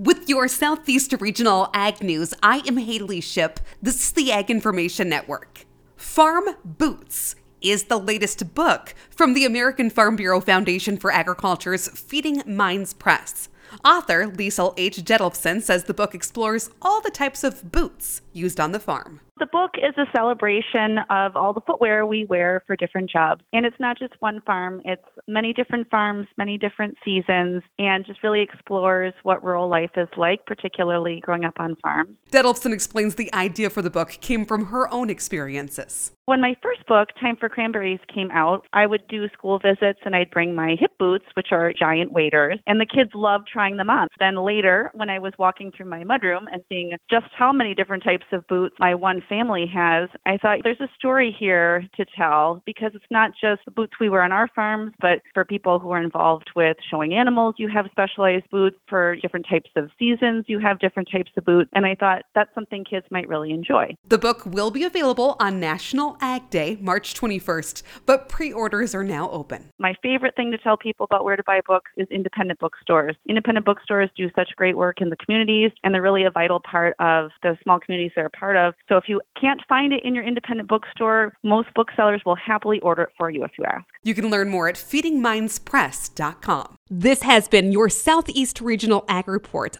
With your Southeast Regional Ag News, I am Haley Ship. This is the Ag Information Network. Farm Boots is the latest book from the American Farm Bureau Foundation for Agriculture's Feeding Minds Press. Author Liesl H. Jedolfson says the book explores all the types of boots used on the farm. The book is a celebration of all the footwear we wear for different jobs. And it's not just one farm, it's many different farms, many different seasons, and just really explores what rural life is like, particularly growing up on farms. Jedolfson explains the idea for the book came from her own experiences. When my first book, Time for Cranberries, came out, I would do school visits and I'd bring my hip boots, which are giant waders, and the kids loved trying them on. Then later, when I was walking through my mudroom and seeing just how many different types of boots my one family has, I thought there's a story here to tell, because it's not just the boots we wear on our farms, but for people who are involved with showing animals, you have specialized boots. For different types of seasons, you have different types of boots, and I thought that's something kids might really enjoy. The book will be available on National Ag Day, March 21st, but pre-orders are now open. My favorite thing to tell people about where to buy books is independent bookstores. Independent bookstores do such great work in the communities, and they're really a vital part of the small communities they're a part of. So if you can't find it in your independent bookstore, most booksellers will happily order it for you if you ask. You can learn more at feedingmindspress.com. This has been your Southeast Regional Ag Report.